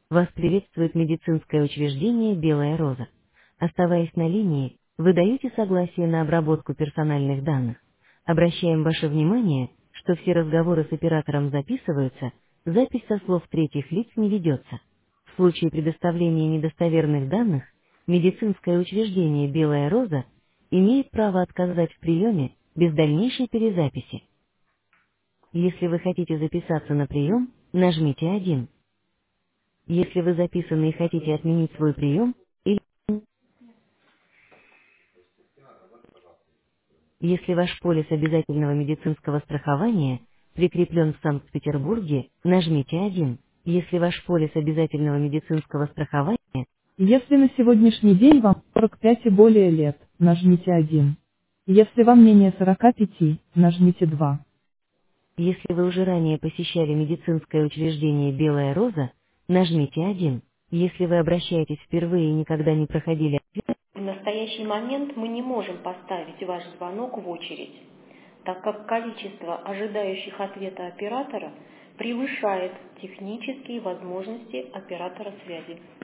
Вас приветствует медицинское учреждение «Белая роза». Оставаясь на линии, вы даете согласие на обработку персональных данных. Обращаем ваше внимание, что все разговоры с оператором записываются, запись со слов третьих лиц не ведется. В случае предоставления недостоверных данных, медицинское учреждение «Белая роза» имеет право отказать в приеме без дальнейшей перезаписи. Если вы хотите записаться на прием, нажмите 1. Если вы записаны и хотите отменить свой прием, или если ваш полис обязательного медицинского страхования прикреплен в Санкт-Петербурге, нажмите 1. Если ваш полис обязательного медицинского страхования, Если на сегодняшний день вам 45 и более лет, нажмите 1. Если вам менее 45, нажмите 2. если вы уже ранее посещали медицинское учреждение «Белая роза», нажмите 1. Если вы обращаетесь впервые и никогда не проходили. В настоящий момент мы не можем поставить ваш звонок в очередь, так как количество ожидающих ответа оператора превышает технические возможности оператора связи.